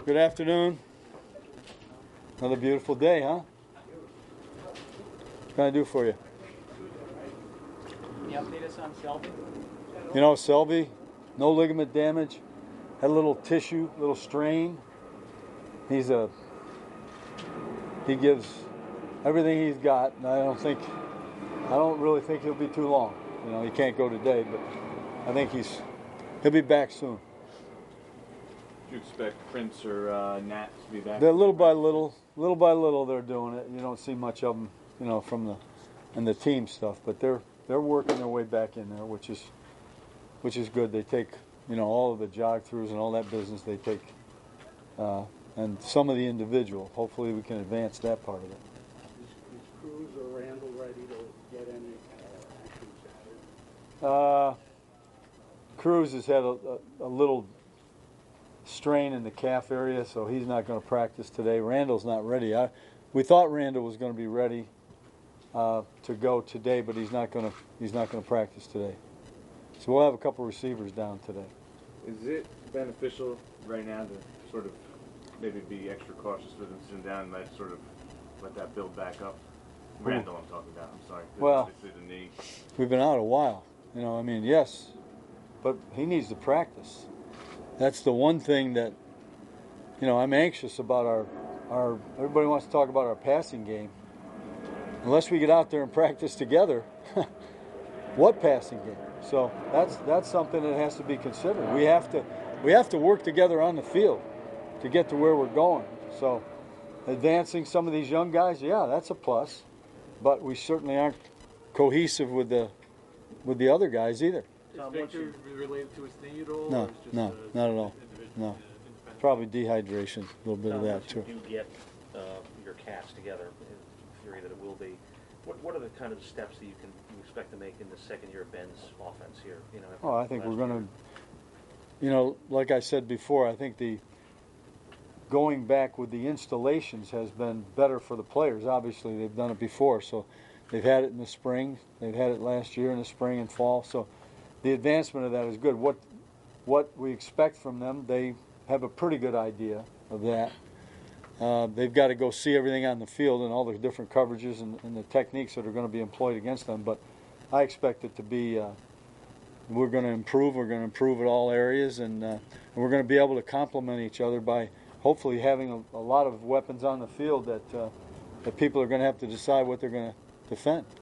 Good afternoon. Another beautiful day, huh? What can I do for you? Can you update us on Selby? You know, Selby, no ligament damage. Had a little tissue, little strain. He gives everything he's got, and I don't really think he'll be too long. You know, he can't go today, but I think he'll be back soon. Do you expect Prince or Nat to be back? They're little by little, they're doing it. You don't see much of them, you know, from the team stuff, but they're working their way back in there, which is good. They take, you know, all of the jog throughs and all that business they take, and some of the individual. Hopefully, we can advance that part of it. Is Cruz or Randall ready to get any action Saturday? Cruz has had a little strain in the calf area, so he's not going to practice today. Randall's not ready. We thought Randall was going to be ready to go today, but he's not going to practice today. So we'll have a couple receivers down today. Is it beneficial right now to sort of maybe be extra cautious with him sitting down and let that build back up? Randall, I'm talking about. I'm sorry. Well, the knee. We've been out a while. You know, I mean, yes, but he needs to practice. That's the one thing that, you know, I'm anxious about our everybody wants to talk about our passing game. Unless we get out there and practice together, what passing game? So that's something that has to be considered. We have to work together on the field to get to where we're going. So advancing some of these young guys, yeah, that's a plus. But we certainly aren't cohesive with the other guys either. Is Baker related to his knee at all? No, or is just not at all. No, probably dehydration, a little bit of that too. If you do get your cast together, in theory that it will be, what are the kind of steps that you expect to make in the second year of Ben's offense here? You know, I think we're going to, you know, like I said before, I think the going back with the installations has been better for the players. Obviously, they've done it before, so they've had it in the spring, they've had it last year in the spring and fall, so the advancement of that is good. What we expect from them, they have a pretty good idea of that. They've got to go see everything on the field and all the different coverages and the techniques that are going to be employed against them. But I expect it to be, we're going to improve at all areas, and we're going to be able to complement each other by hopefully having a lot of weapons on the field that people are going to have to decide what they're going to defend.